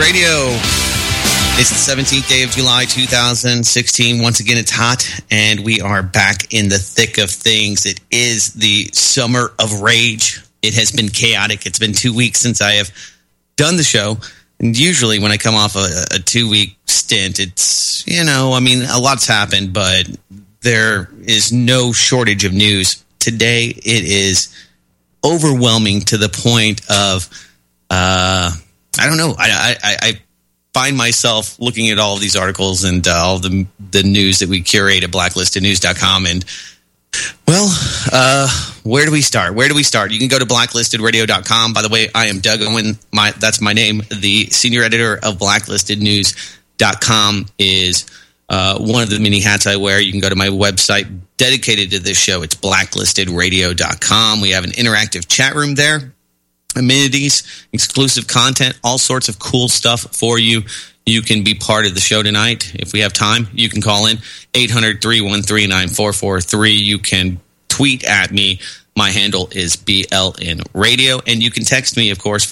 Radio. It's the 17th day of July, 2016. Once again, it's hot, and we are back in the thick of things. It is the summer of rage. It has been chaotic. It's been 2 weeks since I have done the show. And usually when I come off a 2-week stint, it's, a lot's happened, but there is no shortage of news. Today, it is overwhelming to the point of, I don't know. I find myself looking at all of these articles and all the news that we curate at blacklistednews.com. And, where do we start? You can go to blacklistedradio.com. By the way, I am Doug Owen. That's my name. The senior editor of blacklistednews.com is one of the many hats I wear. You can go to my website dedicated to this show. It's blacklistedраdio.com. We have an interactive chat room there. Amenities, exclusive content, all sorts of cool stuff for you. You can be part of the show tonight. If we have time, you can call in 800-313-9443. You can tweet at me. My handle is BLN Radio. And you can text me, of course,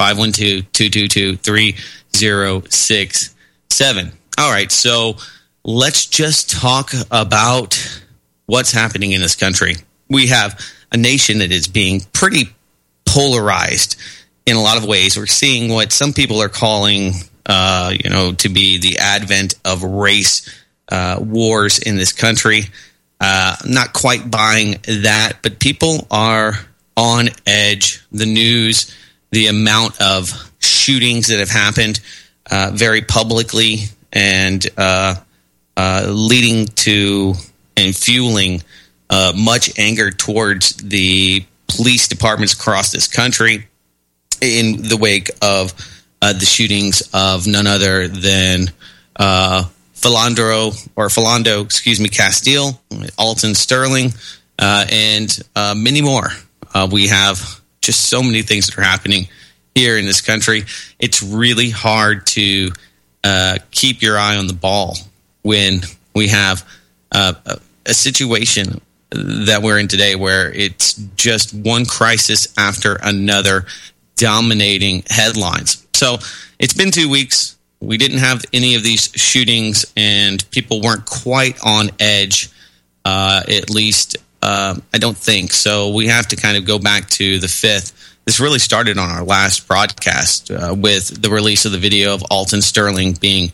512-222-3067. All right, so let's just talk about what's happening in this country. We have a nation that is being pretty polarized in a lot of ways. We're seeing what some people are calling, to be the advent of race wars in this country. Not quite buying that, but people are on edge. The news, the amount of shootings that have happened very publicly and leading to and fueling much anger towards the police departments across this country in the wake of the shootings of none other than Philando Castile, Alton Sterling, and many more. We have just so many things that are happening here in this country. It's really hard to keep your eye on the ball when we have a situation that we're in today where it's just one crisis after another dominating headlines. So it's been 2 weeks. We didn't have any of these shootings, and people weren't quite on edge, at least I don't think. So we have to kind of go back to the 5th. This really started on our last broadcast with the release of the video of Alton Sterling being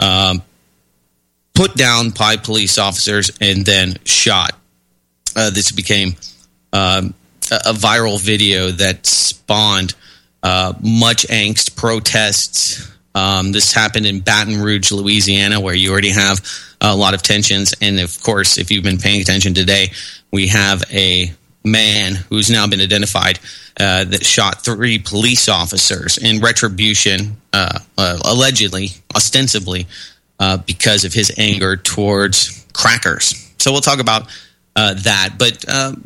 put down by police officers and then shot. This became a viral video that spawned much angst, protests. This happened in Baton Rouge, Louisiana, where you already have a lot of tensions. And, of course, if you've been paying attention today, we have a man who's now been identified that shot 3 police officers in retribution, allegedly, ostensibly, because of his anger towards crackers. So we'll talk about that. But,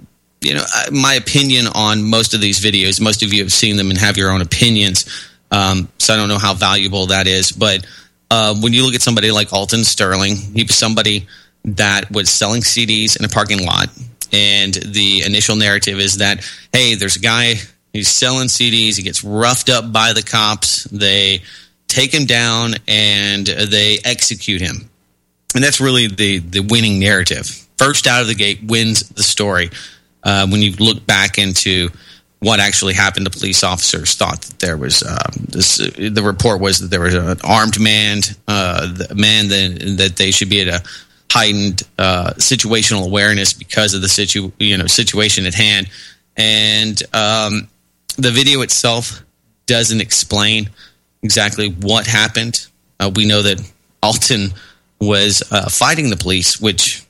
my opinion on most of these videos, most of you have seen them and have your own opinions. So I don't know how valuable that is. But when you look at somebody like Alton Sterling, he was somebody that was selling CDs in a parking lot. And the initial narrative is that, hey, there's a guy who's selling CDs. He gets roughed up by the cops. They take him down and they execute him. And that's really the winning narrative. First out of the gate wins the story. When you look back into what actually happened, the police officers thought that there was the report was that there was an armed man, that they should be at a heightened situational awareness because of the situation at hand. And the video itself doesn't explain exactly what happened. We know that Alton was fighting the police, which,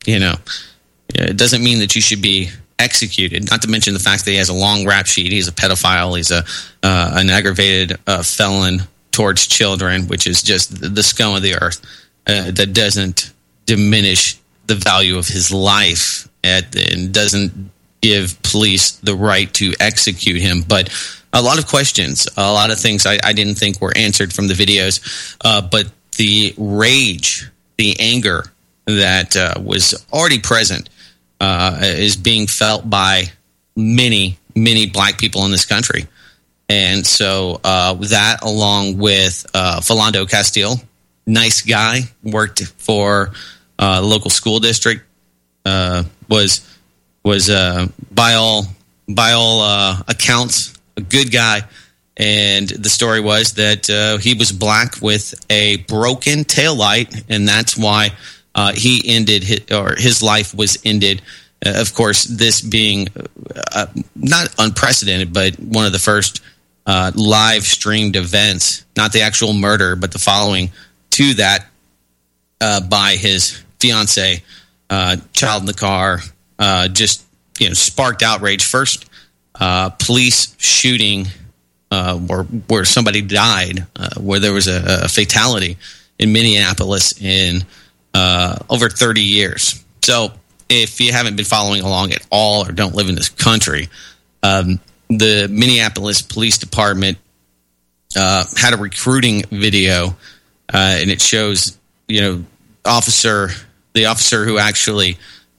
it doesn't mean that you should be executed. Not to mention the fact that he has a long rap sheet. He's a pedophile. He's an aggravated felon towards children, which is just the scum of the earth. That doesn't diminish the value of his life and doesn't give police the right to execute him. But a lot of questions, a lot of things I didn't think were answered from the videos. But the rage, the anger that was already present is being felt by many, many black people in this country. And so that, along with Philando Castile, nice guy, worked for the local school district, was by all accounts a good guy. And the story was that he was black with a broken taillight, and that's why he ended his life was ended. Of course, this being not unprecedented, but one of the first live streamed events, not the actual murder, but the following to that by his fiance, child in the car, just sparked outrage. First, police shooting where somebody died, where there was a fatality in Minneapolis in over 30 years. So if you haven't been following along at all or don't live in this country, the Minneapolis Police Department had a recruiting video, and it shows, the officer who actually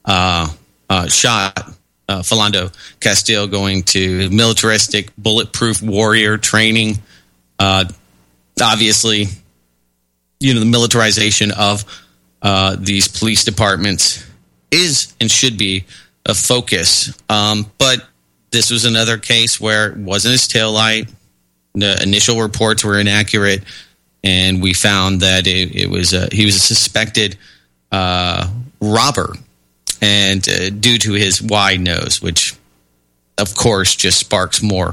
shot Philando Castile going to militaristic bulletproof warrior training. Obviously, the militarization of these police departments is and should be a focus. But this was another case where it wasn't his taillight. The initial reports were inaccurate, and we found that he was a suspected robber. And due to his wide nose, which, of course, just sparks more,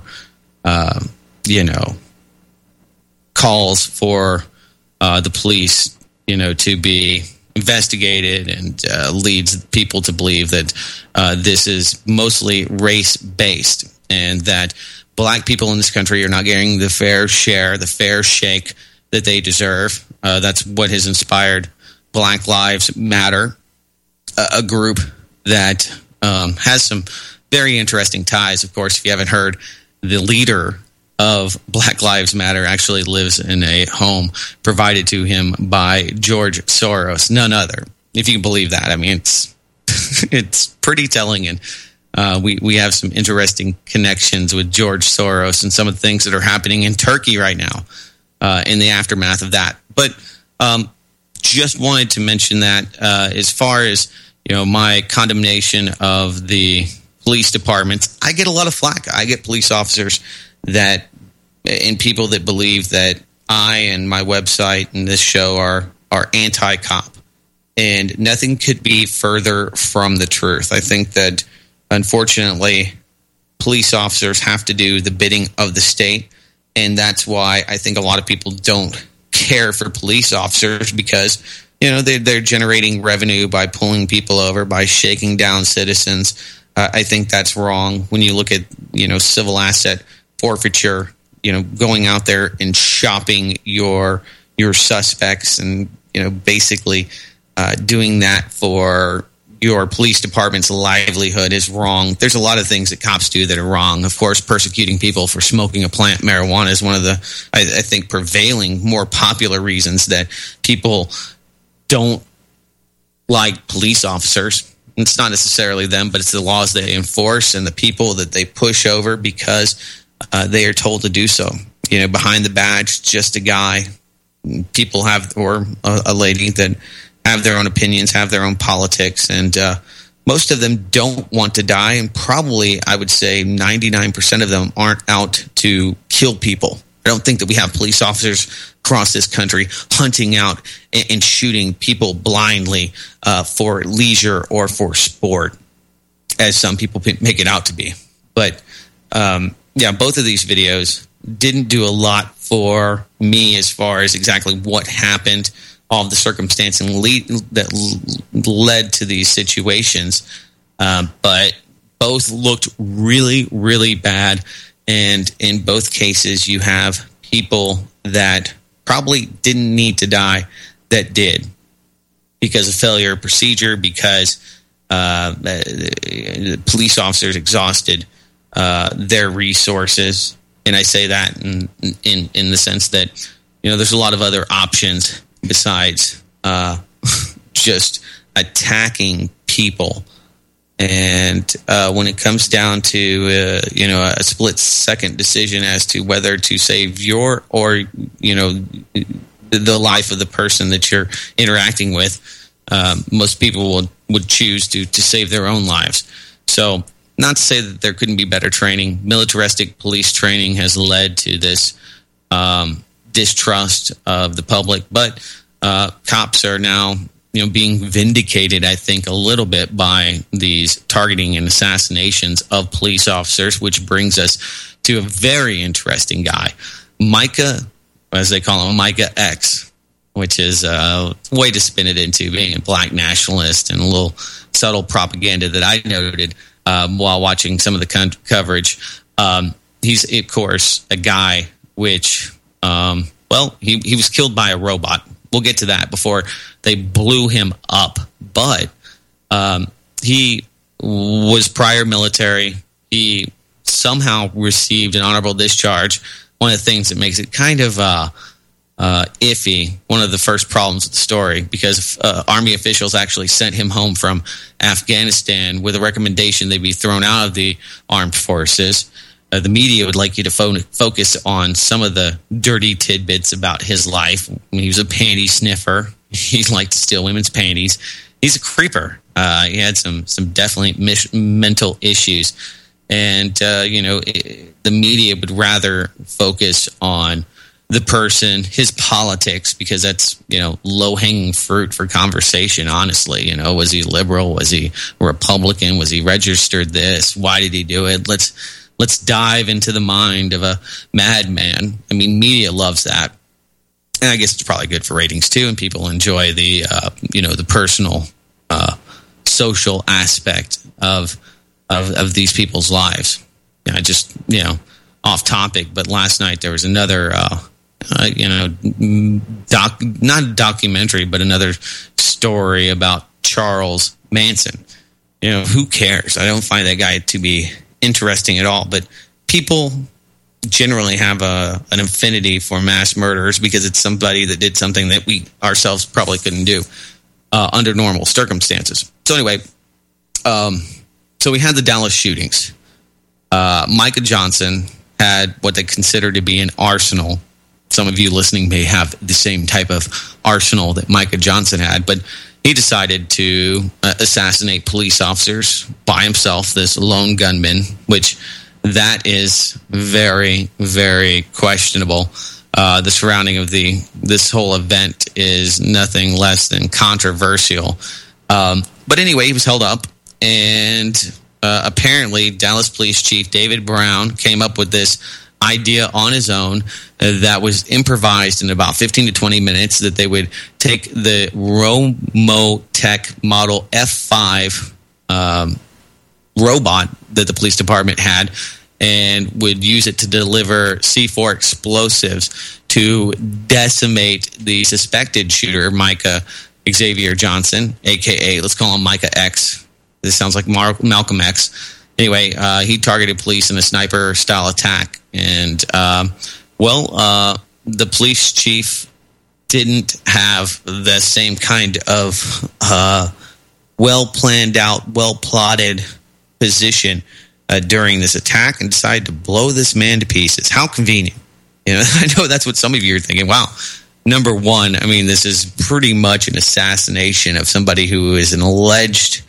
calls for the police, to be investigated, and leads people to believe that this is mostly race-based, and that black people in this country are not getting the fair share, the fair shake that they deserve. That's what has inspired Black Lives Matter, a group that has some very interesting ties. Of course, if you haven't heard, the leader of Black Lives Matter actually lives in a home provided to him by George Soros, none other. If you can believe that. I mean, it's pretty telling, and we have some interesting connections with George Soros and some of the things that are happening in Turkey right now in the aftermath of that. But just wanted to mention that as far as my condemnation of the police departments, I get a lot of flack. I get police officers and people that believe that I and my website and this show are anti-cop, and nothing could be further from the truth. I think that, unfortunately, police officers have to do the bidding of the state, and that's why I think a lot of people don't care for police officers, because they're generating revenue by pulling people over, by shaking down citizens. I think that's wrong. When you look at civil asset forfeiture, going out there and shopping your suspects, and basically doing that for your police department's livelihood is wrong. There's a lot of things that cops do that are wrong. Of course, persecuting people for smoking a plant marijuana is one of the, I think, prevailing, more popular reasons that people don't like police officers. It's not necessarily them, but it's the laws they enforce and the people that they push over because they are told to do so. Behind the badge, just a guy. People have, or a lady that have their own opinions, have their own politics, and most of them don't want to die, and probably, I would say, 99% of them aren't out to kill people. I don't think that we have police officers across this country hunting out and shooting people blindly for leisure or for sport, as some people make it out to be. But, both of these videos didn't do a lot for me as far as exactly what happened, all of the circumstance that led to these situations. But both looked really, really bad. And in both cases, you have people that probably didn't need to die that did because of failure of procedure, because police officers exhausted their resources. And I say that in the sense that, there's a lot of other options besides just attacking people And when it comes down to a split-second decision as to whether to save your or the life of the person that you're interacting with, most people would choose to save their own lives. So, not to say that there couldn't be better training. Militaristic police training has led to this distrust of the public, but cops are now being vindicated, I think, a little bit by these targeting and assassinations of police officers, which brings us to a very interesting guy, Micah, as they call him, Micah X, which is a way to spin it into being a black nationalist and a little subtle propaganda that I noted while watching some of the coverage. He's, of course, a guy which, he was killed by a robot. We'll get to that before they blew him up. But he was prior military. He somehow received an honorable discharge. One of the things that makes it kind of iffy, one of the first problems with the story, because Army officials actually sent him home from Afghanistan with a recommendation they be thrown out of the armed forces. The media would like you to focus on some of the dirty tidbits about his life. He was a panty sniffer. He liked to steal women's panties. He's a creeper. He had some definitely mental issues. And, the media would rather focus on the person, his politics, because that's, low-hanging fruit for conversation, honestly. Was he liberal? Was he Republican? Was he registered this? Why did he do it? Let's dive into the mind of a madman. I mean, media loves that. And I guess it's probably good for ratings, too, and people enjoy the, the personal, social aspect of these people's lives. I just, off topic, but last night there was another, not a documentary, but another story about Charles Manson. Who cares? I don't find that guy to be interesting at all, but people generally have an affinity for mass murderers because it's somebody that did something that we ourselves probably couldn't do under normal circumstances. So anyway, so we had the Dallas shootings. Micah Johnson had what they consider to be an arsenal. Some of you listening may have the same type of arsenal that Micah Johnson had, but he decided to assassinate police officers by himself, this lone gunman, which that is very, very questionable. The surrounding of this whole event is nothing less than controversial. But anyway, he was held up, and apparently Dallas Police Chief David Brown came up with this idea on his own that was improvised in about 15 to 20 minutes, that they would take the Romotech Model F5 robot that the police department had and would use it to deliver C4 explosives to decimate the suspected shooter, Micah Xavier Johnson, a.k.a. let's call him Micah X. This sounds like Malcolm X. Anyway, he targeted police in a sniper-style attack. And, the police chief didn't have the same kind of well-planned out, well-plotted position during this attack and decided to blow this man to pieces. How convenient. I know that's what some of you are thinking. Wow. Number one, I mean, this is pretty much an assassination of somebody who is an alleged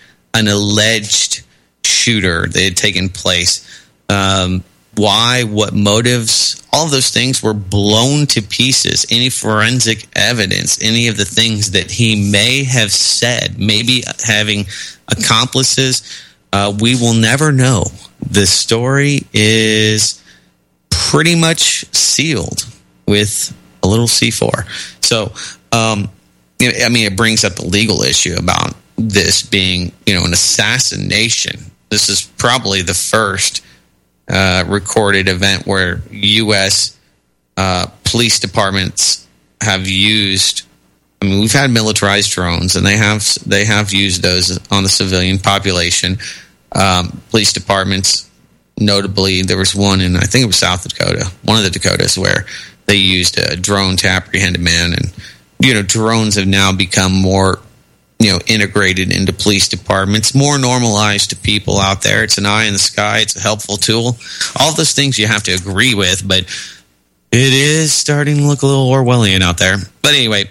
shooter that had taken place. Why, what motives, all of those things were blown to pieces. Any forensic evidence, any of the things that he may have said, maybe having accomplices, we will never know. The story is pretty much sealed with a little C4. So, it brings up the legal issue about this being, an assassination. This is probably the first recorded event where U.S. Police departments have used. I mean, we've had militarized drones, and they have used those on the civilian population. Police departments, notably, there was one in, I think it was South Dakota, one of the Dakotas, where they used a drone to apprehend a man. And drones have now become more integrated into police departments, more normalized to people out there. It's an eye in the sky. It's a helpful tool. All of those things you have to agree with, but it is starting to look a little Orwellian out there. But anyway,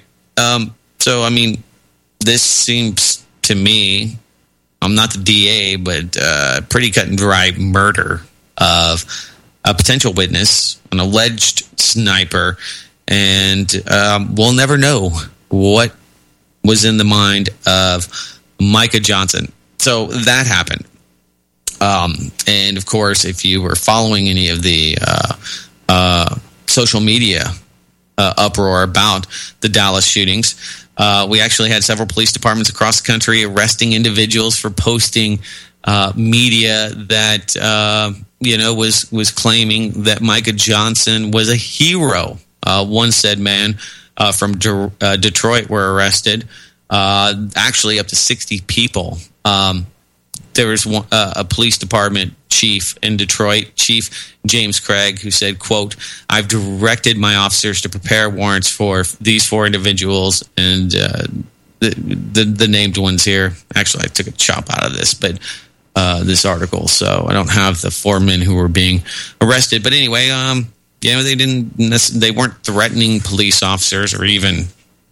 this seems to me, I'm not the DA, but pretty cut and dry murder of a potential witness, an alleged sniper, and we'll never know what was in the mind of Micah Johnson. So that happened. And of course, if you were following any of the social media uproar about the Dallas shootings, we actually had several police departments across the country arresting individuals for posting media that was claiming that Micah Johnson was a hero. One said man from Detroit were arrested. Actually, up to 60 people. There was a police department chief in Detroit, Chief James Craig, who said, quote, "I've directed my officers to prepare warrants for these 4 individuals," and the named ones here. Actually, I took a chop out of this, but this article, so I don't have the 4 men who were being arrested. But anyway, they weren't threatening police officers or even,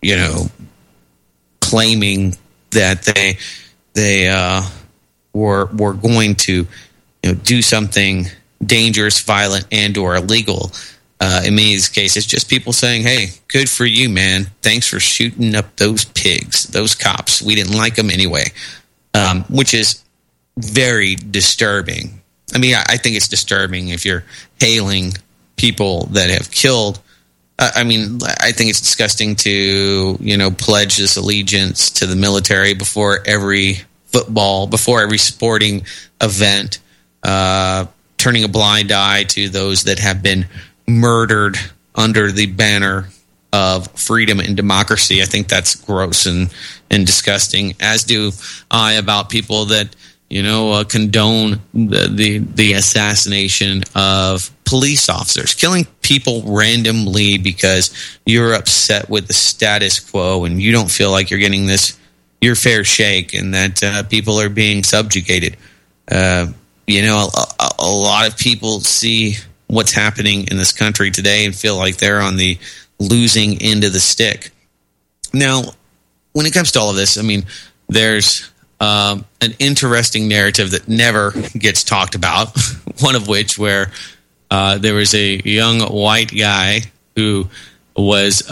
claiming that they were going to do something dangerous, violent, and or illegal. In many of these cases, just people saying, "Hey, good for you, man. Thanks for shooting up those pigs, those cops. We didn't like them anyway," which is very disturbing. I mean, I think it's disturbing if you're hailing people that have killed. I think it's disgusting to, pledge this allegiance to the military before every football, before every sporting event, turning a blind eye to those that have been murdered under the banner of freedom and democracy. I think that's gross and disgusting, as do I about people that, condone the assassination of police officers, killing people randomly because you're upset with the status quo and you don't feel like you're getting your fair shake, and that people are being subjugated. A lot of people see what's happening in this country today and feel like they're on the losing end of the stick. Now, when it comes to all of this, there's an interesting narrative that never gets talked about, one of which where there was a young white guy who was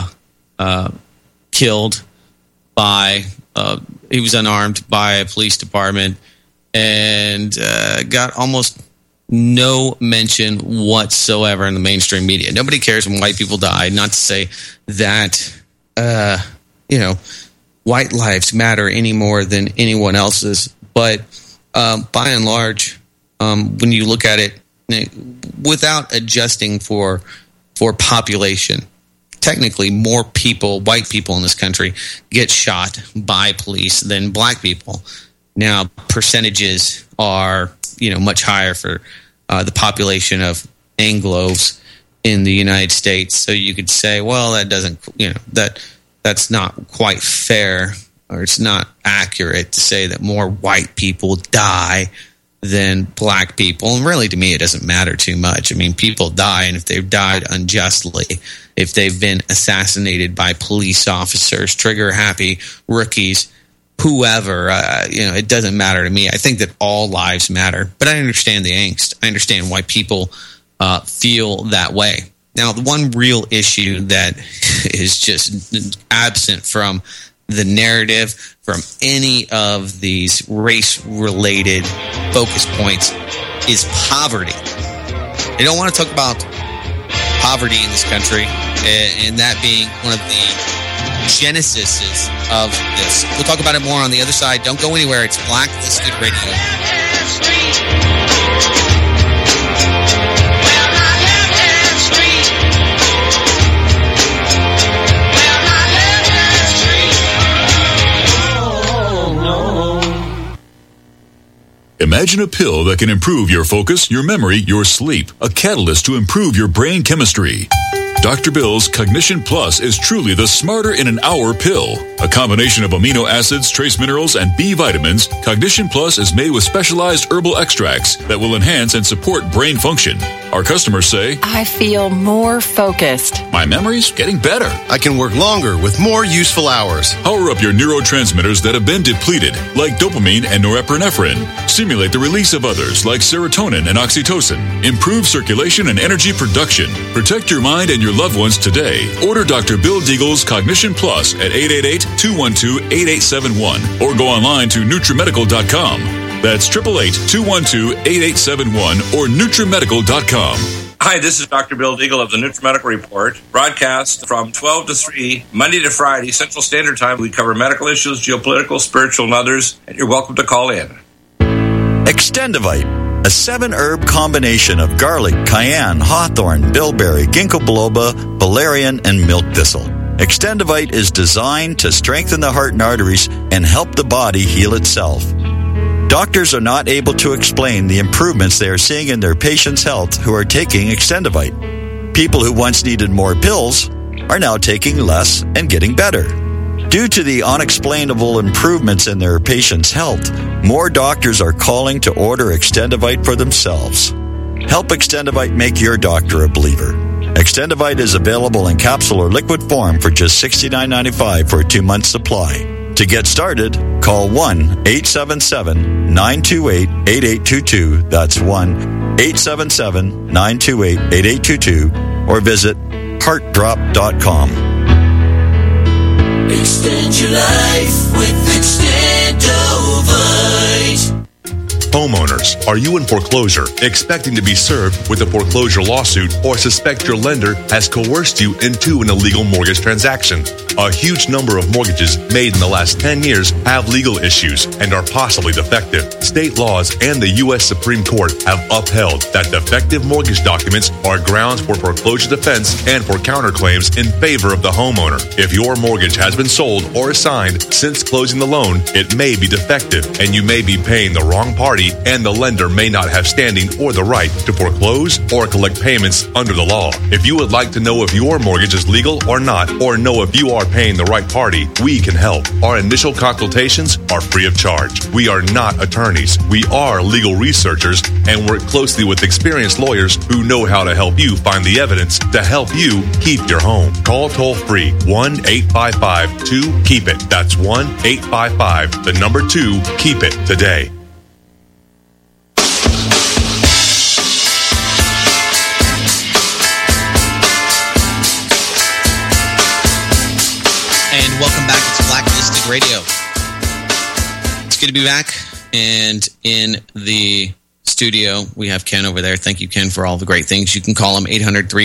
killed by he was unarmed by a police department and got almost no mention whatsoever in the mainstream media. Nobody cares when white people die. Not to say that white lives matter any more than anyone else's, but by and large, when you look at it without adjusting for population, technically more people, white people in this country, get shot by police than black people. Now, percentages are, much higher for the population of Anglos in the United States. So you could say, well, that doesn't, that's not quite fair, or it's not accurate to say that more white people die than black people. And really, to me, it doesn't matter too much. People die, and if they've died unjustly, if they've been assassinated by police officers, trigger-happy rookies, whoever, it doesn't matter to me. I think that all lives matter, but I understand the angst. I understand why people feel that way. Now, the one real issue that is just absent from the narrative, from any of these race-related focus points, is poverty. They don't want to talk about poverty in this country, and that being one of the genesis of this. We'll talk about it more on the other side. Don't go anywhere. It's Blacklisted Radio. Imagine a pill that can improve your focus, your memory, your sleep. A catalyst to improve your brain chemistry. Dr. Bill's Cognition Plus is truly the smarter in an hour pill. A combination of amino acids, trace minerals, and B vitamins, Cognition Plus is made with specialized herbal extracts that will enhance and support brain function. Our customers say, I feel more focused. My memory's getting better. I can work longer with more useful hours. Power up your neurotransmitters that have been depleted, like dopamine and norepinephrine. Stimulate the release of others, like serotonin and oxytocin. Improve circulation and energy production. Protect your mind and your loved ones today. Order Dr. Bill Deagle's Cognition Plus at 888-212-8871 or go online to NutriMedical.com. That's 888-212-8871 or NutriMedical.com. Hi, this is Dr. Bill Deagle of the NutriMedical Report, broadcast from 12 to 3, Monday to Friday, Central Standard Time. We cover medical issues, geopolitical, spiritual, and others, and you're welcome to call in. Extendivite, a 7-herb combination of garlic, cayenne, hawthorn, bilberry, ginkgo biloba, valerian, and milk thistle. Extendivite is designed to strengthen the heart and arteries and help the body heal itself. Doctors are not able to explain the improvements they are seeing in their patients' health who are taking Extendivite. People who once needed more pills are now taking less and getting better. Due to the unexplainable improvements in their patients' health, more doctors are calling to order Extendivite for themselves. Help Extendivite make your doctor a believer. Extendivite is available in capsule or liquid form for just $69.95 for a 2-month supply. To get started, call 1-877-928-8822. That's 1-877-928-8822 or visit heartdrop.com. Extend your life with Extendovite. Homeowners, are you in foreclosure, expecting to be served with a foreclosure lawsuit, or suspect your lender has coerced you into an illegal mortgage transaction? A huge number of mortgages made in the last 10 years have legal issues and are possibly defective. State laws and the U.S. Supreme Court have upheld that defective mortgage documents are grounds for foreclosure defense and for counterclaims in favor of the homeowner. If your mortgage has been sold or assigned since closing the loan, it may be defective and you may be paying the wrong party, and the lender may not have standing or the right to foreclose or collect payments under the law. If you would like to know if your mortgage is legal or not, or know if you are paying the right party, we can help. Our initial consultations are free of charge. We are not attorneys. We are legal researchers and work closely with experienced lawyers who know how to help you find the evidence to help you keep your home. Call toll-free 1-855-2-KEEP-IT. That's 1-855-2-KEEP-IT today. And welcome back. It's Blacklisted Radio. It's good to be back. And in the studio, we have Ken over there. Thank you, Ken, for all the great things. You can call him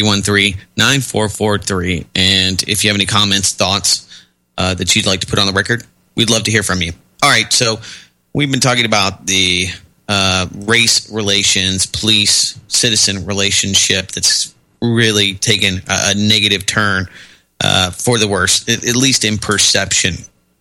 800-313-9443. And if you have any comments, thoughts that you'd like to put on the record, we'd love to hear from you. All right, so we've been talking about the race relations, police-citizen relationship that's really taken a negative turn for the worse, at least in perception.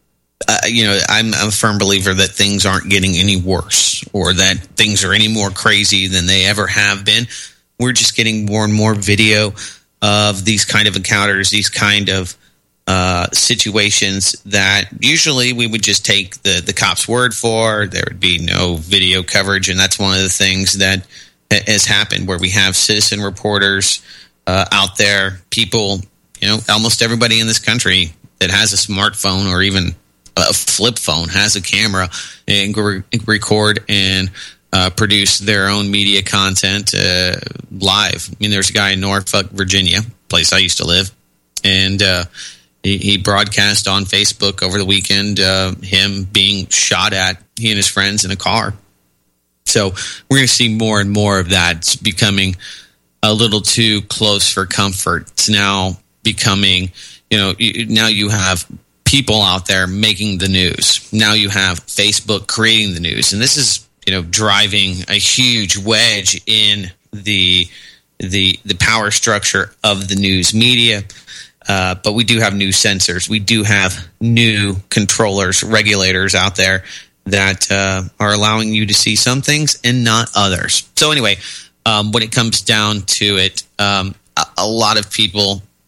I'm a firm believer that things aren't getting any worse or that things are any more crazy than they ever have been. We're just getting more and more video of these kind of encounters, these kind of situations that usually we would just take the cop's word for. There would be no video coverage, and that's one of the things that has happened where we have citizen reporters out there, people, almost everybody in this country that has a smartphone or even a flip phone has a camera and record and produce their own media content live. I mean, there's a guy in Norfolk, Virginia, place I used to live, and he broadcast on Facebook over the weekend him being shot at, he and his friends in a car. So we're going to see more and more of that. It's becoming a little too close for comfort. It's now becoming, now you have people out there making the news. Now you have Facebook creating the news. And this is, driving a huge wedge in the power structure of the news media. But we do have new censors. We do have new controllers, regulators out there that are allowing you to see some things and not others. So anyway, when it comes down to it, a lot of people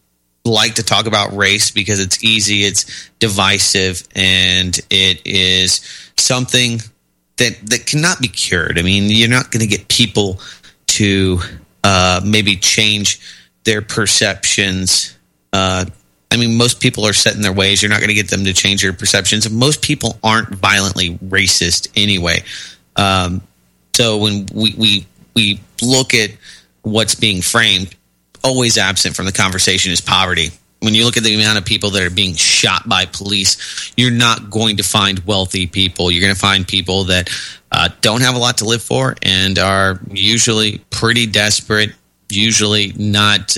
like to talk about race because it's easy, it's divisive, and it is something that cannot be cured. I mean, you're not going to get people to maybe change their perceptions. I mean, most people are set in their ways. You're not going to get them to change their perceptions. Most people aren't violently racist anyway. So when we look at what's being framed, always absent from the conversation is poverty. When you look at the amount of people that are being shot by police, you're not going to find wealthy people. You're going to find people that don't have a lot to live for and are usually pretty desperate, usually not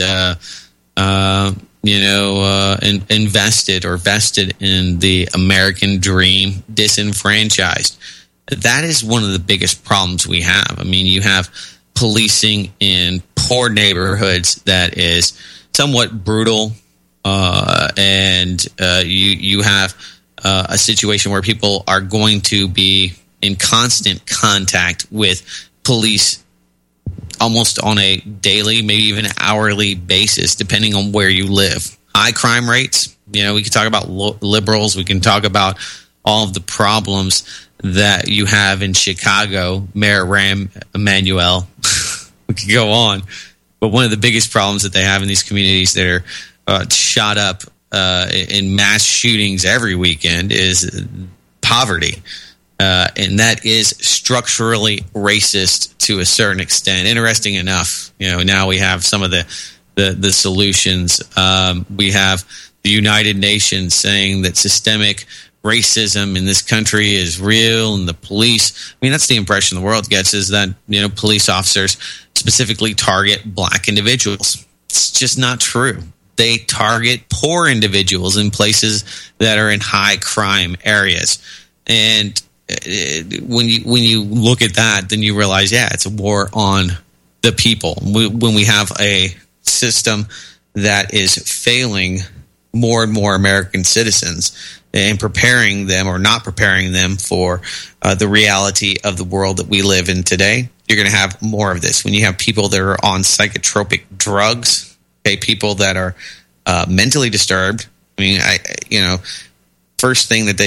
invested or vested in the American dream, disenfranchised. That is one of the biggest problems we have. I mean, you have policing in poor neighborhoods that is somewhat brutal, and you have a situation where people are going to be in constant contact with police almost on a daily, maybe even hourly basis, depending on where you live. High crime rates. We can talk about liberals. We can talk about all of the problems that you have in Chicago, Mayor Rahm Emanuel. We could go on. But one of the biggest problems that they have in these communities that are shot up in mass shootings every weekend is poverty. And that is structurally racist to a certain extent. Interesting enough, now we have some of the solutions. We have the United Nations saying that systemic racism in this country is real, and the police, that's the impression the world gets, is that, police officers specifically target black individuals. It's just not true. They target poor individuals in places that are in high crime areas. And when you look at that, then you realize, it's a war on the people. When we have a system that is failing more and more American citizens and preparing them or not preparing them for the reality of the world that we live in today, you're going to have more of this. When you have people that are on psychotropic drugs, people that are mentally disturbed. First thing that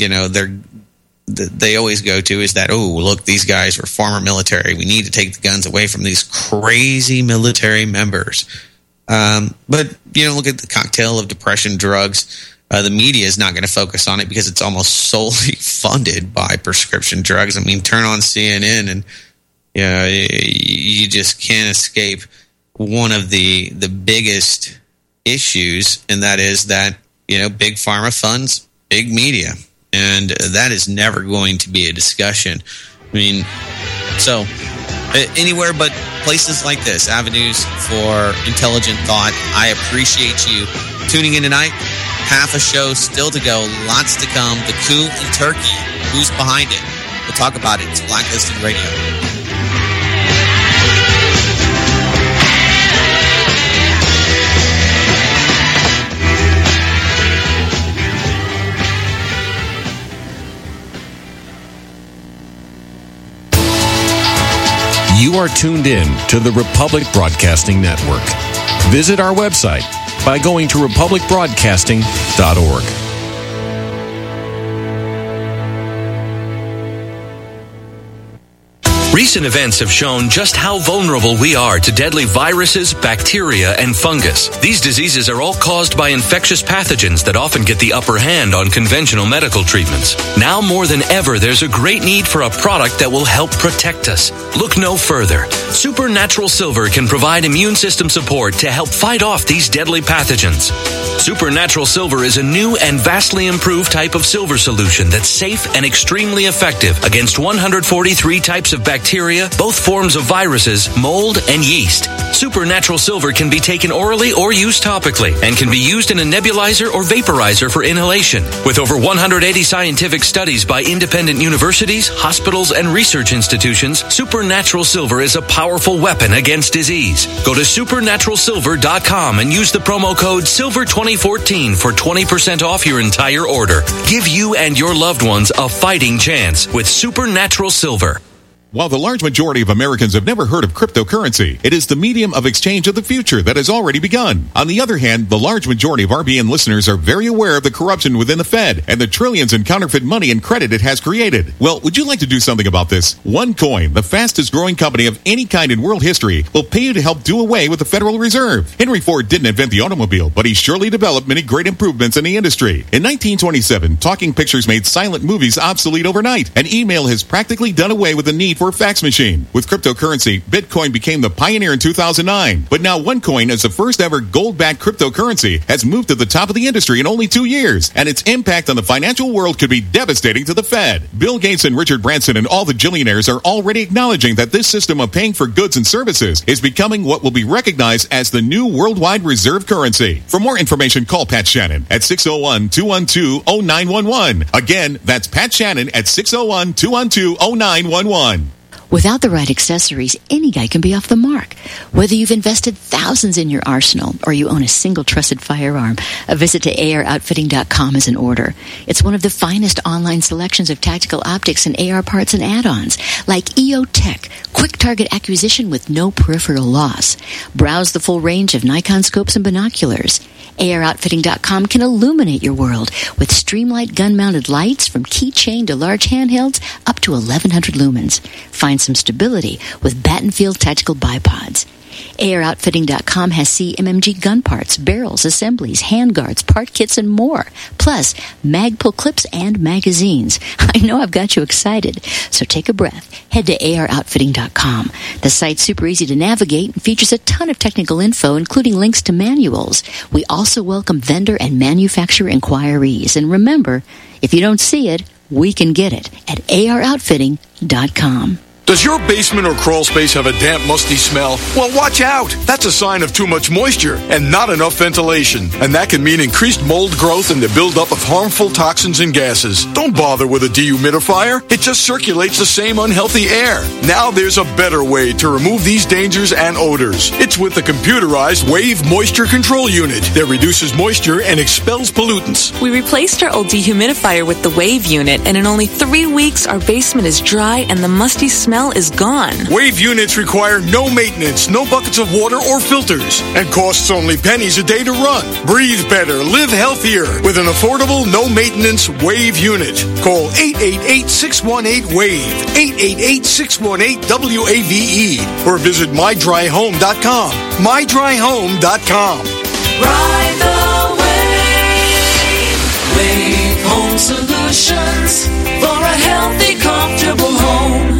they always go to is that, look, these guys are former military. We need to take the guns away from these crazy military members. But look at the cocktail of depression, drugs. The media is not going to focus on it because it's almost solely funded by prescription drugs. Turn on CNN and you just can't escape one of the biggest issues, and that is that big pharma funds big media, and that is never going to be a discussion. So anywhere but places like this, avenues for intelligent thought. I appreciate you tuning in tonight. Half a show still to go, lots to come. The coup in Turkey, who's behind it? We'll talk about it. It's Blacklisted Radio. You are tuned in to the Republic Broadcasting Network. Visit our website by going to republicbroadcasting.org. Recent events have shown just how vulnerable we are to deadly viruses, bacteria, and fungus. These diseases are all caused by infectious pathogens that often get the upper hand on conventional medical treatments. Now more than ever, there's a great need for a product that will help protect us. Look no further. Supernatural Silver can provide immune system support to help fight off these deadly pathogens. Supernatural Silver is a new and vastly improved type of silver solution that's safe and extremely effective against 143 types of bacteria, both forms of viruses, mold, and yeast. Supernatural Silver can be taken orally or used topically and can be used in a nebulizer or vaporizer for inhalation. With over 180 scientific studies by independent universities, hospitals, and research institutions, Supernatural Silver is a powerful weapon against disease. Go to supernaturalsilver.com and use the promo code SILVER2014 for 20% off your entire order. Give you and your loved ones a fighting chance with Supernatural Silver. While the large majority of Americans have never heard of cryptocurrency, it is the medium of exchange of the future that has already begun. On the other hand, the large majority of RBN listeners are very aware of the corruption within the Fed and the trillions in counterfeit money and credit it has created. Well, would you like to do something about this? OneCoin, the fastest growing company of any kind in world history, will pay you to help do away with the Federal Reserve. Henry Ford didn't invent the automobile, but he surely developed many great improvements in the industry. In 1927, talking pictures made silent movies obsolete overnight, and email has practically done away with the need for a fax machine. With cryptocurrency, Bitcoin became the pioneer in 2009. But now OneCoin, as the first ever gold-backed cryptocurrency, has moved to the top of the industry in only 2 years. And its impact on the financial world could be devastating to the Fed. Bill Gates and Richard Branson and all the Jillionaires are already acknowledging that this system of paying for goods and services is becoming what will be recognized as the new worldwide reserve currency. For more information, call Pat Shannon at 601-212-0911. Again, that's Pat Shannon at 601-212-0911. Without the right accessories, any guy can be off the mark. Whether you've invested thousands in your arsenal or you own a single trusted firearm, a visit to AROutfitting.com is in order. It's one of the finest online selections of tactical optics and AR parts and add-ons, like EO Tech, quick target acquisition with no peripheral loss. Browse the full range of Nikon scopes and binoculars. AROutfitting.com can illuminate your world with streamlight gun-mounted lights from keychain to large handhelds up to 1,100 lumens. Find some stability with Battenfield tactical bipods. AROutfitting.com has CMMG gun parts, barrels, assemblies, handguards, part kits, and more. Plus, Magpul clips and magazines. I know I've got you excited, so take a breath. Head to AROutfitting.com. The site's super easy to navigate and features a ton of technical info, including links to manuals. We also welcome vendor and manufacturer inquiries. And remember, if you don't see it, we can get it at AROutfitting.com. Does your basement or crawl space have a damp, musty smell? Well, watch out! That's a sign of too much moisture and not enough ventilation. And that can mean increased mold growth and the buildup of harmful toxins and gases. Don't bother with a dehumidifier. It just circulates the same unhealthy air. Now there's a better way to remove these dangers and odors. It's with the computerized Wave Moisture Control Unit that reduces moisture and expels pollutants. We replaced our old dehumidifier with the Wave unit, and in only 3 weeks, our basement is dry and the musty smell is gone. Wave units require no maintenance, no buckets of water or filters, and costs only pennies a day to run. Breathe better, live healthier with an affordable, no-maintenance Wave unit. Call 888-618-WAVE, 888-618-WAVE, or visit mydryhome.com. mydryhome.com. Ride the wave. Wave Home Solutions for a healthy, comfortable home.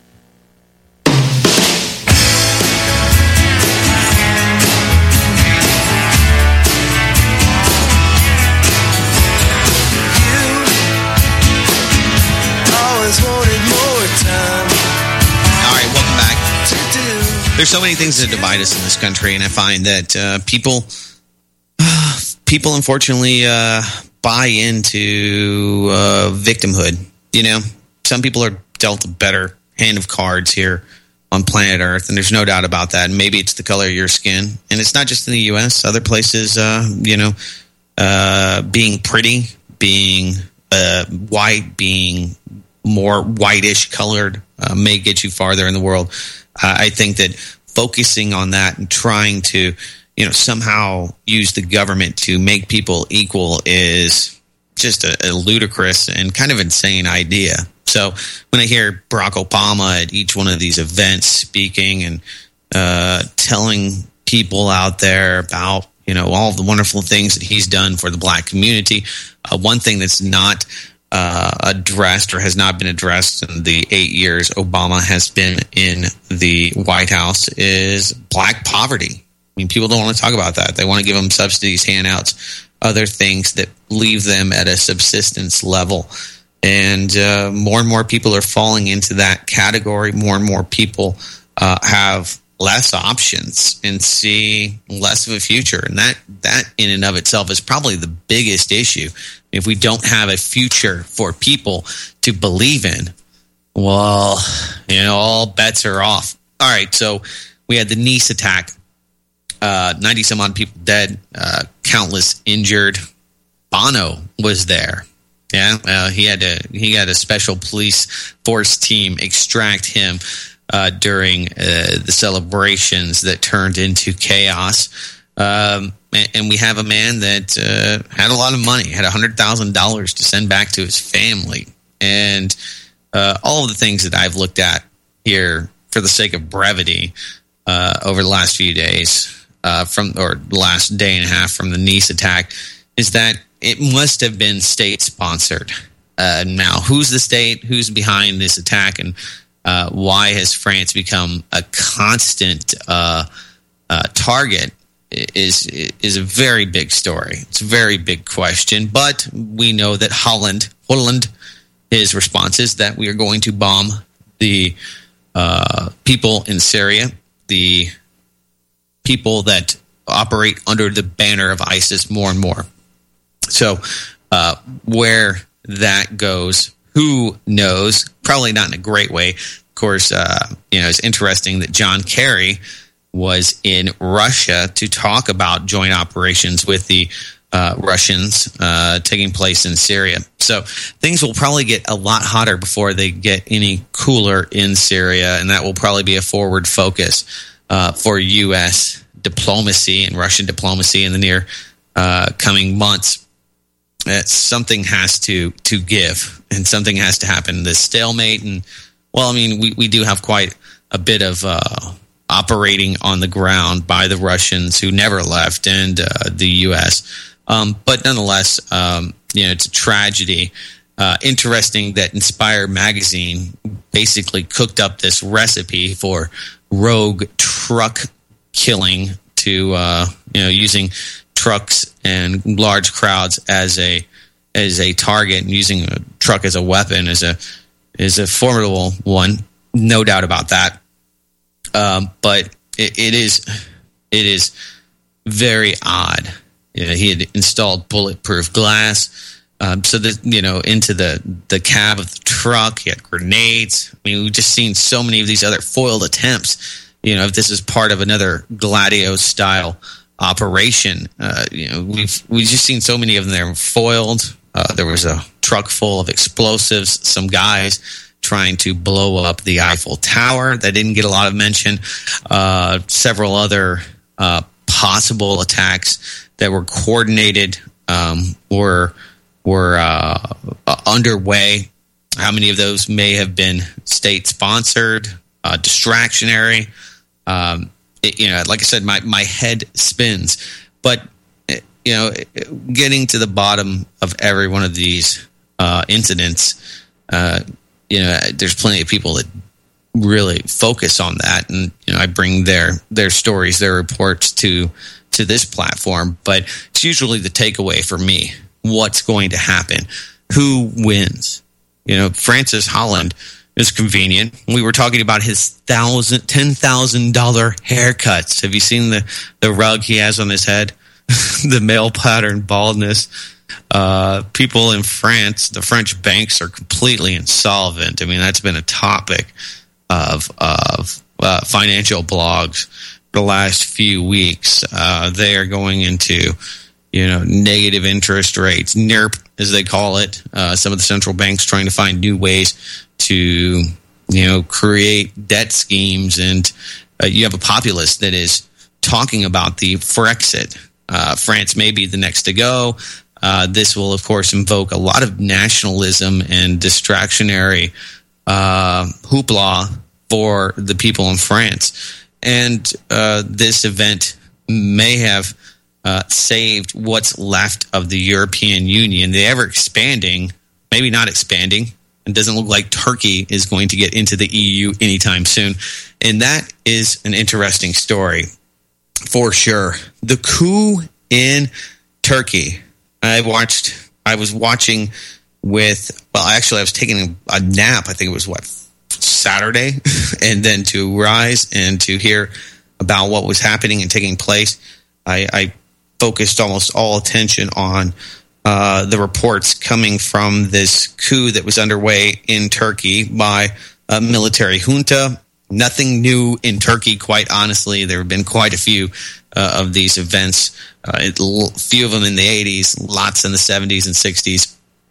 There's so many things that divide us in this country, and I find that people unfortunately buy into victimhood. You know, some people are dealt a better hand of cards here on planet Earth, and there's no doubt about that. And maybe it's the color of your skin, and it's not just in the U.S. Other places, being pretty, being white, being more whitish colored may get you farther in the world. I think that focusing on that and trying to, somehow use the government to make people equal is just a ludicrous and kind of insane idea. So when I hear Barack Obama at each one of these events speaking and telling people out there about, all the wonderful things that he's done for the black community, one thing that's not addressed or has not been addressed in the 8 years Obama has been in the White House is black poverty. I mean, people don't want to talk about that. They want to give them subsidies, handouts, other things that leave them at a subsistence level. And more and more people are falling into that category. More and more people have less options and see less of a future. And that in and of itself is probably the biggest issue. If we don't have a future for people to believe in, well, all bets are off. All right, so we had the Nice attack. 90-some odd people dead, countless injured. Bono was there. Yeah, he had a special police force team extract him during the celebrations that turned into chaos. And we have a man that had a lot of money, had $100,000 to send back to his family. And all of the things that I've looked at here for the sake of brevity over the last few days, the last day and a half from the Nice attack, is that it must have been state-sponsored. Now, who's the state? Who's behind this attack? And why has France become a constant target is a very big story. It's a very big question. But we know that Holland, his response is that we are going to bomb the people in Syria, the people that operate under the banner of ISIS more and more. So where that goes, who knows? Probably not in a great way. Of course, it's interesting that John Kerry was in Russia to talk about joint operations with the Russians taking place in Syria. So things will probably get a lot hotter before they get any cooler in Syria, and that will probably be a forward focus for U.S. diplomacy and Russian diplomacy in the near coming months. Something has to give, and something has to happen. This stalemate, and we do have quite a bit of operating on the ground by the Russians who never left, and the U.S. But nonetheless, it's a tragedy. Interesting that Inspire magazine basically cooked up this recipe for rogue truck killing to using trucks and large crowds as a target, and using a truck as a weapon is a formidable one, no doubt about that. But it is very odd. He had installed bulletproof glass, so that into the cab of the truck. He had grenades. I mean, we've just seen so many of these other foiled attempts. If this is part of another Gladio style operation, we've just seen so many of them. They're foiled. There was a truck full of explosives. Some guys trying to blow up the Eiffel Tower. That didn't get a lot of mention. Several other possible attacks that were coordinated were underway. How many of those may have been state-sponsored, distractionary? Like I said, my head spins. But getting to the bottom of every one of these incidents, there's plenty of people that really focus on that, and I bring their stories, their reports to this platform. But it's usually the takeaway for me: what's going to happen, who wins. Francis Holland is convenient. We were talking about his $10,000 haircuts. Have you seen the rug he has on his head? The male pattern baldness. People in France, the French banks are completely insolvent. I mean, that's been a topic of financial blogs for the last few weeks. They are going into, negative interest rates, NIRP as they call it. Some of the central banks trying to find new ways to, create debt schemes, and you have a populace that is talking about the Frexit. France may be the next to go. This will, of course, invoke a lot of nationalism and distractionary hoopla for the people in France. And this event may have saved what's left of the European Union. The ever-expanding, maybe not expanding. It doesn't look like Turkey is going to get into the EU anytime soon. And that is an interesting story for sure. The coup in Turkey. I was watching with, I was taking a nap. I think it was Saturday, and then to rise and to hear about what was happening and taking place. I focused almost all attention on the reports coming from this coup that was underway in Turkey by a military junta. Nothing new in Turkey, quite honestly. There have been quite a few of these events, a few of them in the 80s, lots in the 70s and 60s.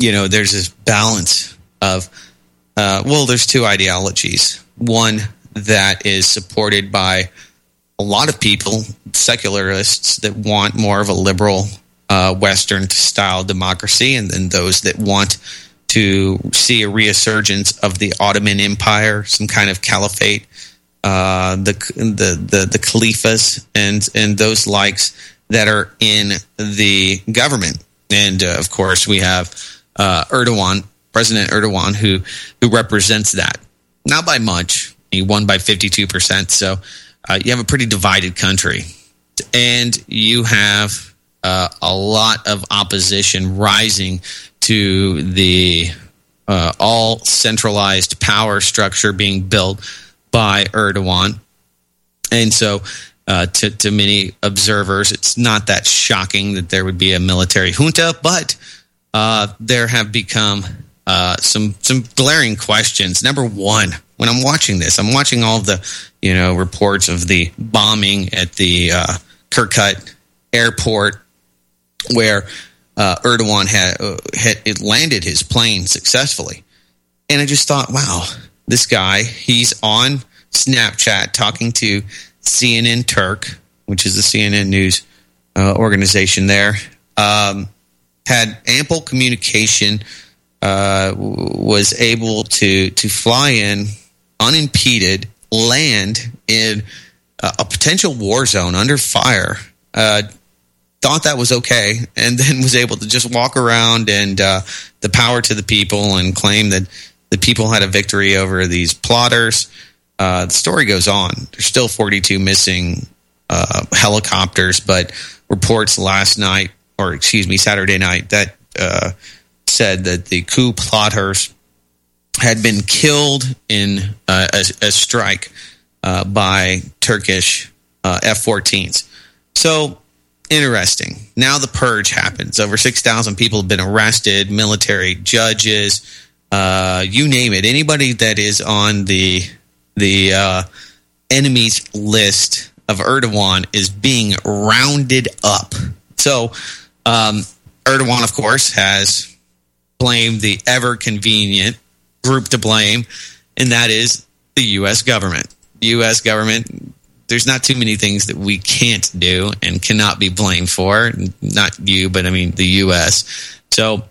there's this balance of, there's two ideologies. One that is supported by a lot of people, secularists, that want more of a liberal Western-style democracy, and then those that want to see a resurgence of the Ottoman Empire, some kind of caliphate, the caliphas, and those likes that are in the government. And of course, we have Erdogan, President Erdogan, who represents that. Not by much. He won by 52%. So you have a pretty divided country. And you have a lot of opposition rising to the all centralized power structure being built by Erdogan. And so to many observers, it's not that shocking that there would be a military junta, but there have become some glaring questions. Number one, when I'm watching this, I'm watching all of the reports of the bombing at the Kirkuk airport, where Erdogan had landed his plane successfully. And I just thought, wow, this guy, he's on Snapchat talking to CNN Turk, which is the CNN news organization there, had ample communication, was able to fly in unimpeded, land in a potential war zone under fire, thought that was okay, and then was able to just walk around and the power to the people and claim that the people had a victory over these plotters. The story goes on. There's still 42 missing helicopters, but reports Saturday night, that said that the coup plotters had been killed in a strike by Turkish F-14s. So, interesting. Now the purge happens. Over 6,000 people have been arrested, military judges, you name it. Anybody that is on the enemies list of Erdogan is being rounded up. So Erdogan, of course, has blamed the ever-convenient group to blame, and that is the U.S. government. The U.S. government, there's not too many things that we can't do and cannot be blamed for. Not you, but I mean the U.S. So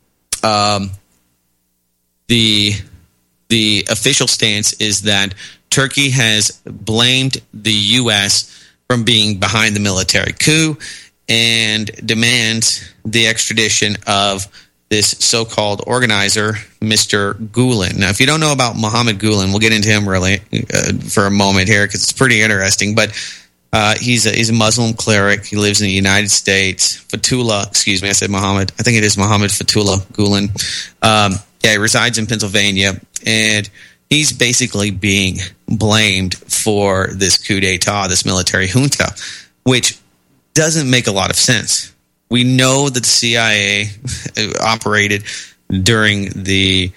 the official stance is that Turkey has blamed the U.S. from being behind the military coup and demands the extradition of this so-called organizer, Mr. Gulen. Now, if you don't know about Mohammed Gulen, we'll get into him really for a moment here because it's pretty interesting. But he's a Muslim cleric. He lives in the United States. Fethullah, excuse me, I said Mohammed. I think it is Mohammed Fethullah Gulen. He resides in Pennsylvania, and he's basically being blamed for this coup d'etat, this military junta, which doesn't make a lot of sense. We know that the CIA operated during the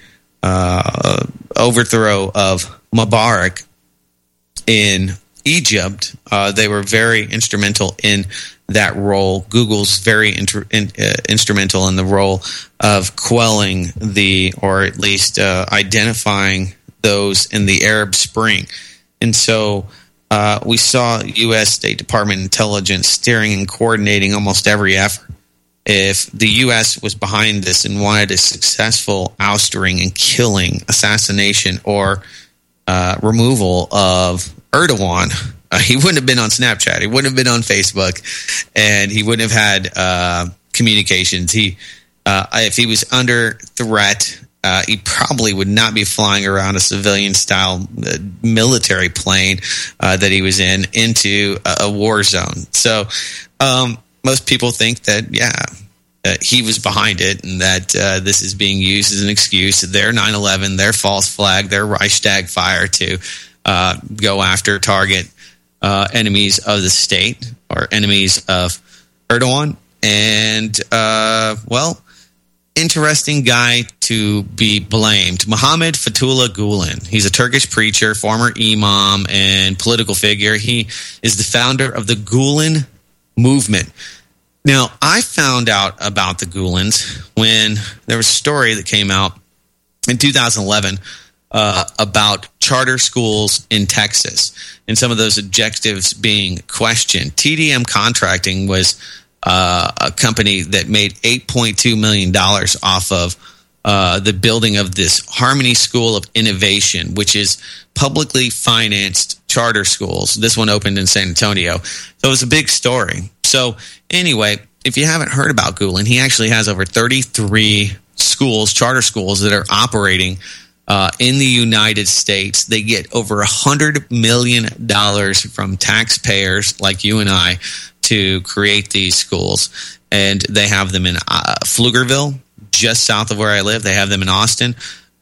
overthrow of Mubarak in Egypt. They were very instrumental in that role. Google's very instrumental in the role of quelling or at least identifying those in the Arab Spring. And so we saw U.S. State Department intelligence steering and coordinating almost every effort. If the U.S. was behind this and wanted a successful ousting and killing, assassination, or removal of Erdogan, he wouldn't have been on Snapchat. He wouldn't have been on Facebook, and he wouldn't have had communications. If he was under threat, he probably would not be flying around a civilian-style military plane that he was in into a war zone. So most people think that, he was behind it and that this is being used as an excuse. Their 9/11, their false flag, their Reichstag fire to go after, target enemies of the state or enemies of Erdogan. And, interesting guy to be blamed. Mohammed Fethullah Gulen. He's a Turkish preacher, former imam, and political figure. He is the founder of the Gulen movement. Now, I found out about the Gulens when there was a story that came out in 2011 about charter schools in Texas and some of those objectives being questioned. TDM Contracting was a company that made $8.2 million off of the building of this Harmony School of Innovation, which is publicly financed charter schools. This one opened in San Antonio. So it was a big story. So anyway, if you haven't heard about Gulen, he actually has over 33 schools, charter schools, that are operating in the United States. They get over $100 million from taxpayers like you and I to create these schools. And they have them in Pflugerville, just south of where I live. They have them in Austin.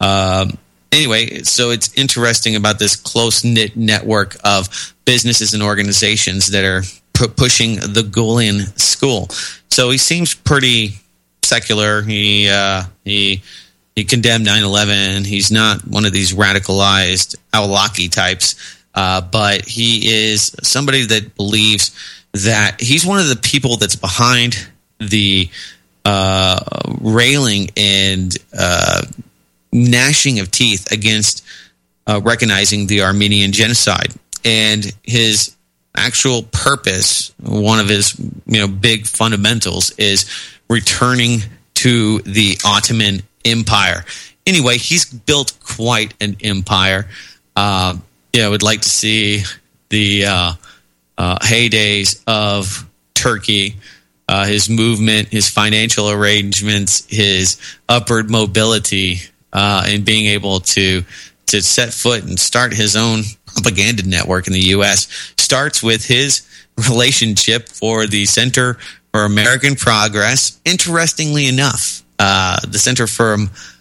Anyway, so it's interesting about this close-knit network of businesses and organizations that are pushing the Gulen school. So he seems pretty secular. He condemned 9/11. He's not one of these radicalized Awlaki types, but he is somebody that believes that he's one of the people that's behind the railing and gnashing of teeth against recognizing the Armenian genocide. And his actual purpose, one of his big fundamentals, is returning to the Ottoman Empire. Anyway, he's built quite an empire. I would like to see the heydays of Turkey, his movement, his financial arrangements, his upward mobility, and being able to set foot and start his own propaganda network in the U.S. starts with his relationship for the Center for American Progress. Interestingly enough, the Center for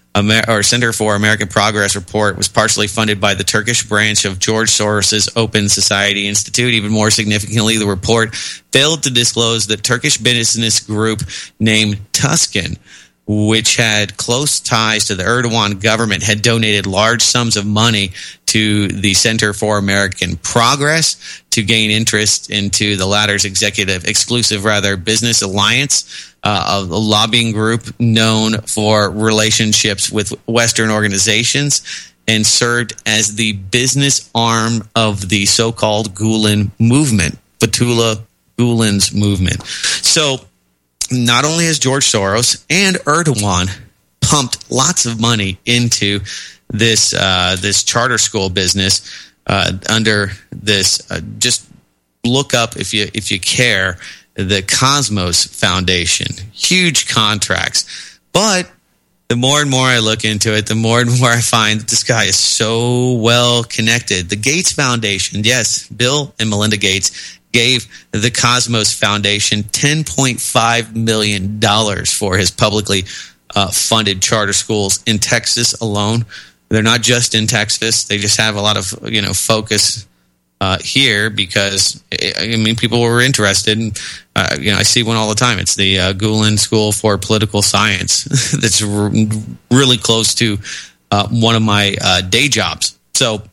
American Progress report was partially funded by the Turkish branch of George Soros's Open Society Institute. Even more significantly, the report failed to disclose that Turkish business group named Tuscan, which had close ties to the Erdogan government, had donated large sums of money to the Center for American Progress to gain interest into the latter's exclusive business alliance, a lobbying group known for relationships with Western organizations, and served as the business arm of the so-called Gulen movement, Fethullah Gulen's movement. So not only has George Soros and Erdogan pumped lots of money into this charter school business under this, just look up if you care, the Cosmos Foundation. Huge contracts. But the more and more I look into it, the more and more I find that this guy is so well connected. The Gates Foundation, yes, Bill and Melinda Gates gave the Cosmos Foundation $10.5 million for his publicly funded charter schools in Texas alone. They're not just in Texas. They just have a lot of focus here because, people were interested. And, I see one all the time. It's the Gulen School for Political Science that's really close to one of my day jobs. So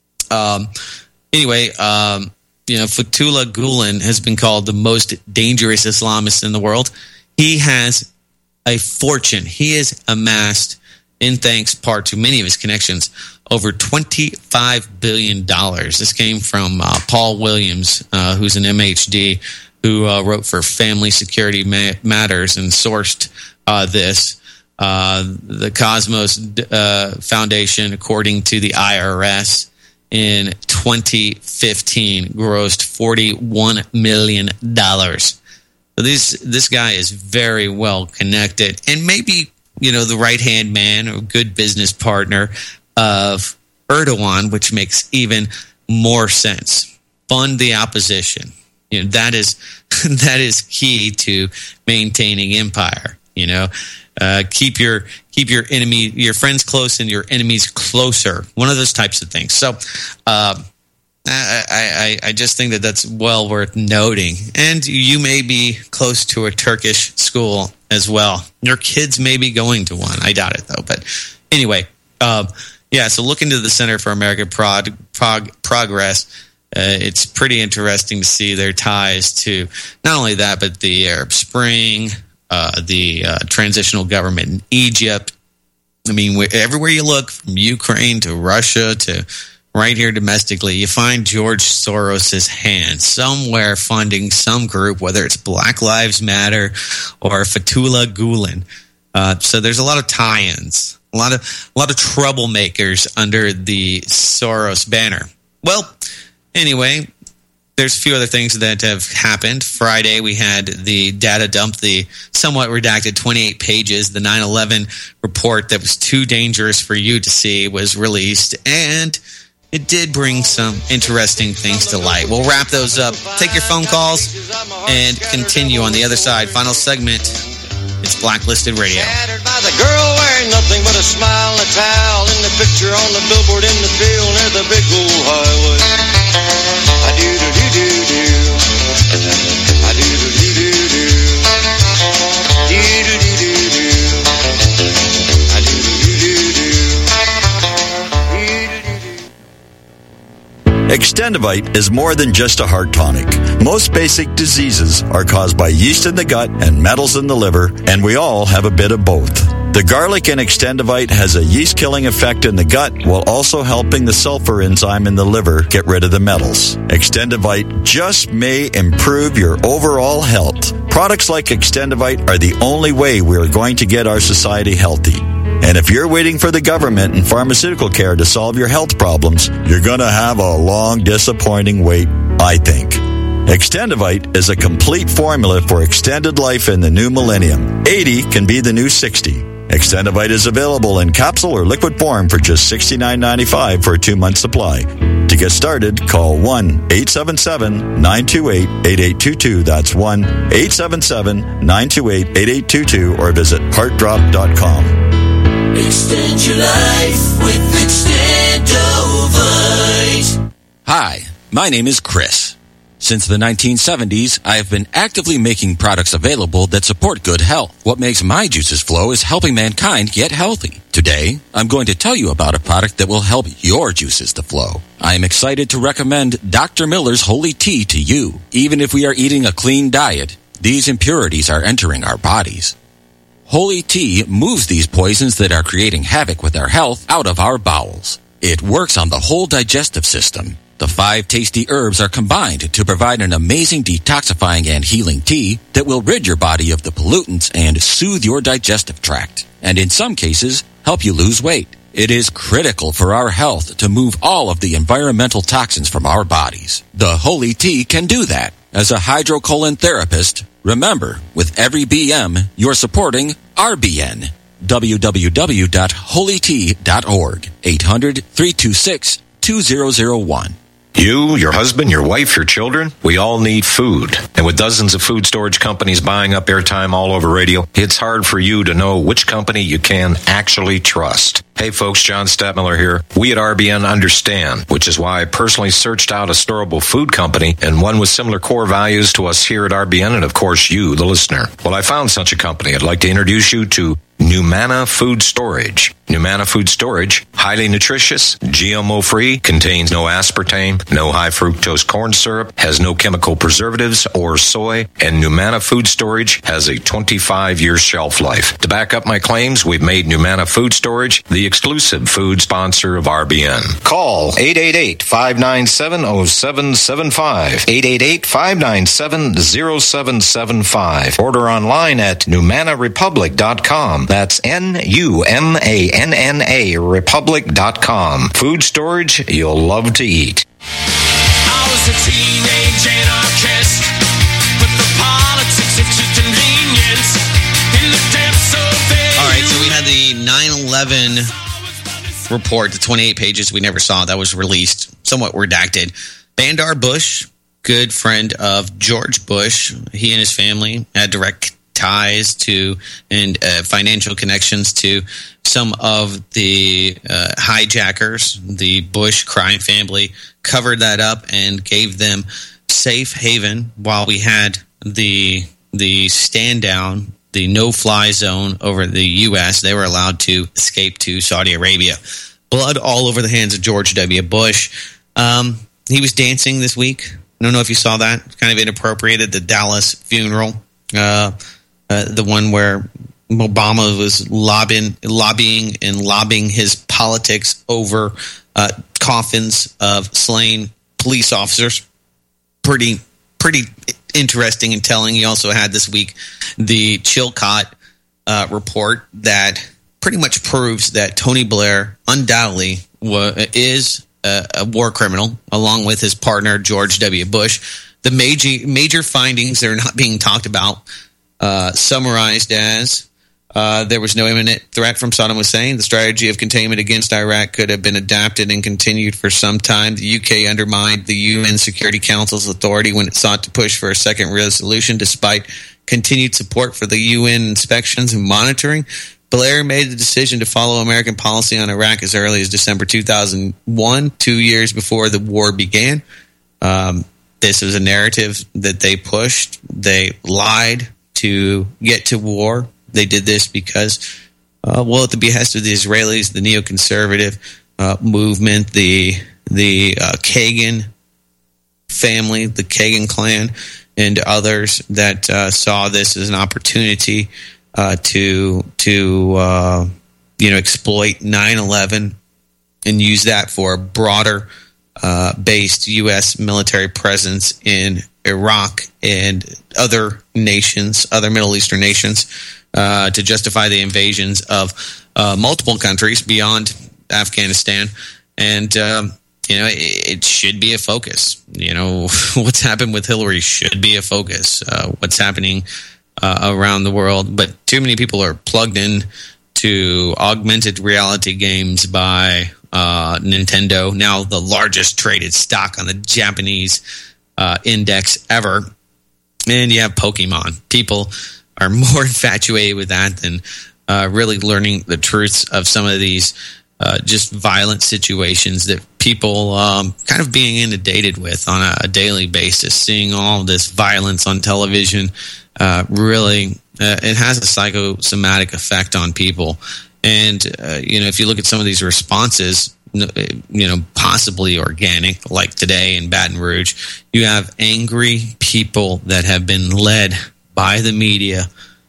anyway, Fethullah Gulen has been called the most dangerous Islamist in the world. He has a fortune. He has amassed, in thanks part to many of his connections, over $25 billion. This came from Paul Williams, who's an MHD, who wrote for Family Security Matters and sourced this. The Cosmos Foundation, according to the IRS, in 2015 grossed $41 million. So this guy is very well connected, and maybe the right-hand man or good business partner of Erdogan, which makes even more sense. Fund the opposition. That is key to maintaining empire. Keep your enemy, your friends close and your enemies closer. One of those types of things. So, I just think that that's well worth noting. And you may be close to a Turkish school as well. Your kids may be going to one. I doubt it though. But anyway, so look into the Center for American Progress. It's pretty interesting to see their ties to not only that, but the Arab Spring, the transitional government in Egypt. I mean, everywhere you look, from Ukraine to Russia to right here domestically, you find George Soros's hand somewhere funding some group, whether it's Black Lives Matter or Fethullah Gulen. So there's a lot of tie-ins, a lot of troublemakers under the Soros banner. Well, anyway, there's a few other things that have happened. Friday, we had the data dump, the somewhat redacted 28 pages, the 9/11 report that was too dangerous for you to see was released, and it did bring some interesting things to light. We'll wrap those up, take your phone calls, and continue on the other side. Final segment, it's Blacklisted Radio. Battered by the girl wearing nothing but a smile and a towel in the picture on the billboard in the field near the big old highway. I do do do do do. I do do do do do. Do do do do do. I do do do do do. Extendivite is more than just a heart tonic. Most basic diseases are caused by yeast in the gut and metals in the liver, and we all have a bit of both. The garlic in Extendivite has a yeast-killing effect in the gut while also helping the sulfur enzyme in the liver get rid of the metals. Extendivite just may improve your overall health. Products like Extendivite are the only way we are going to get our society healthy. And if you're waiting for the government and pharmaceutical care to solve your health problems, you're going to have a long, disappointing wait, I think. Extendivite is a complete formula for extended life in the new millennium. 80 can be the new 60. Extendivite is available in capsule or liquid form for just $69.95 for a 2-month supply. To get started, call 1-877-928-8822. That's 1-877-928-8822 or visit heartdrop.com. Extend your life with Extendivite. Hi, my name is Chris. Since the 1970s, I have been actively making products available that support good health. What makes my juices flow is helping mankind get healthy. Today, I'm going to tell you about a product that will help your juices to flow. I am excited to recommend Dr. Miller's Holy Tea to you. Even if we are eating a clean diet, these impurities are entering our bodies. Holy Tea moves these poisons that are creating havoc with our health out of our bowels. It works on the whole digestive system. The 5 tasty herbs are combined to provide an amazing detoxifying and healing tea that will rid your body of the pollutants and soothe your digestive tract, and in some cases, help you lose weight. It is critical for our health to move all of the environmental toxins from our bodies. The Holy Tea can do that. As a hydrocolon therapist, remember, with every BM, you're supporting RBN. www.holytea.org. 800-326-2001. You, your husband, your wife, your children, we all need food. And with dozens of food storage companies buying up airtime all over radio, it's hard for you to know which company you can actually trust. Hey folks, John Stadtmiller here. We at RBN understand, which is why I personally searched out a storable food company and one with similar core values to us here at RBN and of course you, the listener. Well, I found such a company. I'd like to introduce you to Numana Food Storage. Numana Food Storage, highly nutritious, GMO-free, contains no aspartame, no high-fructose corn syrup, has no chemical preservatives or soy, and Numana Food Storage has a 25-year shelf life. To back up my claims, we've made Numana Food Storage the exclusive food sponsor of RBN. Call 888-597-0775, 888-597-0775. Order online at NumanaRepublic.com. That's NUMANNA Republic.com. Food storage you'll love to eat. I was a teenage anarchist, but the politics of cheap convenience in the depths of it. All right, so we had the 9/11 report, the 28 pages we never saw that was released, somewhat redacted. Bandar Bush, good friend of George Bush, he and his family had direct ties to and financial connections to some of the hijackers. The Bush crime family covered that up and gave them safe haven while we had the stand down, the no-fly zone over the U.S. They were allowed to escape to Saudi Arabia. Blood all over the hands of George W. Bush. he was dancing this week. I don't know if you saw that. Kind of inappropriate at the Dallas funeral. The one where Obama was lobbying his politics over coffins of slain police officers. Pretty interesting and telling. He also had this week the Chilcott report that pretty much proves that Tony Blair undoubtedly is a war criminal, along with his partner George W. Bush. The major findings that are not being talked about, summarized as there was no imminent threat from Saddam Hussein. The strategy of containment against Iraq could have been adapted and continued for some time. The UK undermined the UN Security Council's authority when it sought to push for a second resolution, despite continued support for the UN inspections and monitoring. Blair made the decision to follow American policy on Iraq as early as December 2001, 2 years before the war began. This was a narrative that they pushed. They lied to get to war. They did this because, at the behest of the Israelis, the neoconservative movement, the Kagan family, the Kagan clan, and others that saw this as an opportunity to exploit 9/11 and use that for a broader based U.S. military presence in Iraq and other nations, other Middle Eastern nations, to justify the invasions of multiple countries beyond Afghanistan. And it should be a focus. What's happened with Hillary should be a focus. What's happening around the world, but too many people are plugged in to augmented reality games by Nintendo, now the largest traded stock on the Japanese index ever. And you have Pokemon. People are more infatuated with that than really learning the truths of some of these just violent situations that people kind of being inundated with on a daily basis. Seeing all this violence on television really it has a psychosomatic effect on people. And if you look at some of these responses, possibly organic, like today in Baton Rouge, you have angry people that have been led by the media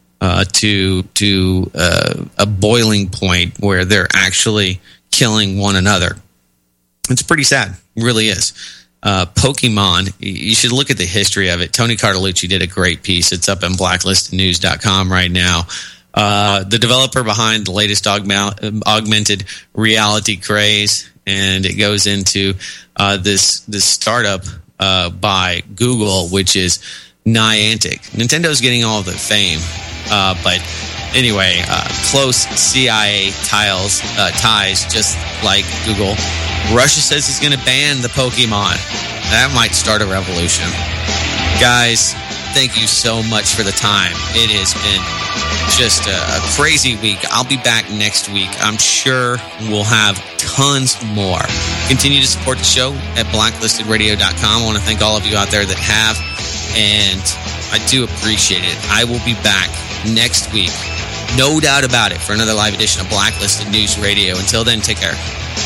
to a boiling point where they're actually killing one another. It's pretty sad, it really is. Pokemon, you should look at the history of it. Tony Cartolucci did a great piece. It's up on blacklistednews.com right now. The developer behind the latest augmented reality craze, and it goes into this startup by Google, which is Niantic. Nintendo's getting all the fame, but anyway, close CIA ties, just like Google. Russia says it's going to ban the Pokemon. That might start a revolution. Guys, thank you so much for the time. It has been just a crazy week. I'll be back next week. I'm sure we'll have tons more. Continue to support the show at blacklistedradio.com. I want to thank all of you out there that have, and I do appreciate it. I will be back next week, no doubt about it, for another live edition of Blacklisted News Radio. Until then, take care.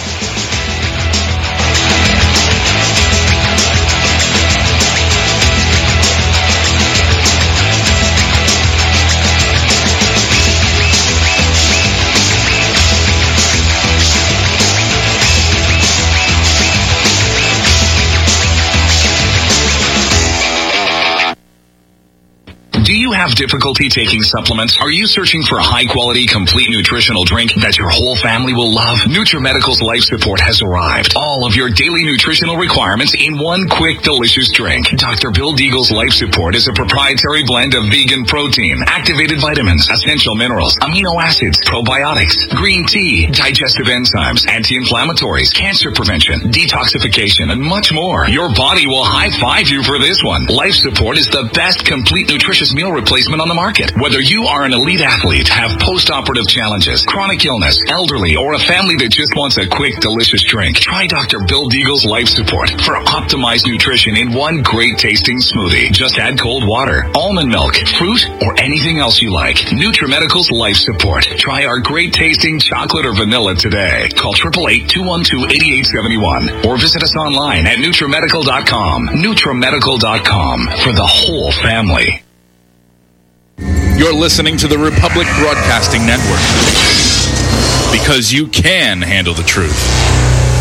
Do you have difficulty taking supplements? Are you searching for a high-quality, complete nutritional drink that your whole family will love? NutriMedical's Life Support has arrived. All of your daily nutritional requirements in one quick, delicious drink. Dr. Bill Deagle's Life Support is a proprietary blend of vegan protein, activated vitamins, essential minerals, amino acids, probiotics, green tea, digestive enzymes, anti-inflammatories, cancer prevention, detoxification, and much more. Your body will high-five you for this one. Life Support is the best complete nutritious meal replacement replacement on the market. Whether you are an elite athlete, have post-operative challenges, chronic illness, elderly, or a family that just wants a quick, delicious drink, try Dr. Bill Deagle's Life Support for optimized nutrition in one great tasting smoothie. Just add cold water, almond milk, fruit, or anything else you like. NutriMedical's Life Support. Try our great tasting chocolate or vanilla today. Call 888-212-8871 or visit us online at NutriMedical.com. NutriMedical.com for the whole family. You're listening to the Republic Broadcasting Network because you can handle the truth.